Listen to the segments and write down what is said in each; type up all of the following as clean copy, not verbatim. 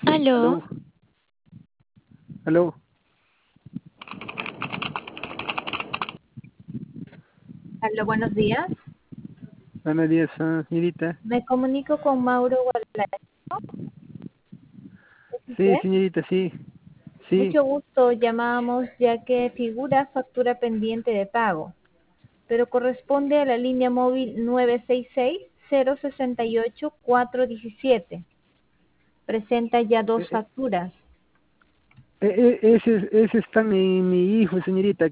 Aló, Aló, aló, aló, buenos días. buenos días, señorita. Me comunico con Mauro Guarlazo. ¿Es Sí, usted? señorita, sí, sí. Mucho gusto. Llamábamos ya que figura factura pendiente de pago, pero corresponde a la línea móvil 966-068-417. Presenta ya dos Eh, eh, facturas. ese está mi hijo, señorita.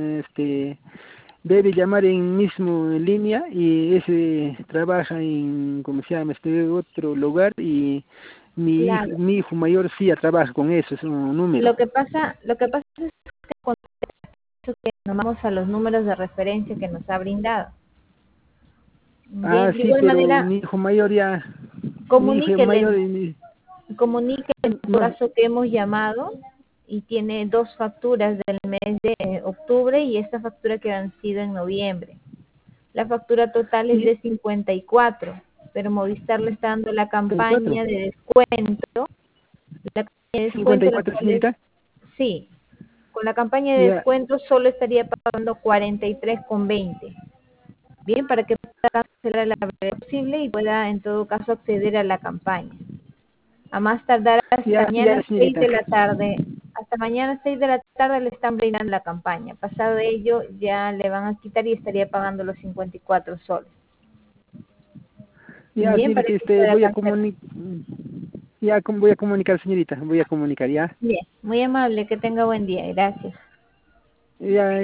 Debe llamar en mismo línea y ese trabaja en, ¿cómo se llama? Otro lugar y Claro. mi hijo mayor sí trabaja con eso, es un número. Lo que pasa es que con eso que nos vamos a los números de referencia que nos ha brindado. Ah, Bien, de sí, igual pero manera, mi hijo mayor ya, mi hijo comuníquele. mayor, Comunique en todo no, caso que hemos llamado y tiene dos facturas del mes de octubre y esta factura que han sido en noviembre. La factura total es y, de 54, pero Movistar le está dando la campaña 54, de descuento. La campaña de descuento, la 54, cual es, señorita. sí, con la campaña de Ya, descuento solo estaría pagando 43,20. Bien, para que pueda cancelar a la brevedad posible y pueda en todo caso acceder a la campaña. A más tardar hasta ya, mañana 6 señorita. de la tarde. Hasta mañana 6 de la tarde le están brindando la campaña. Pasado ello ya le van a quitar y estaría pagando los 54 soles. Ya, Bien, para señorita, que pueda voy a cancelar. comunicar, voy a comunicar, señorita, voy a comunicar, ya. Bien, muy amable, que tenga buen día. Gracias. Ya,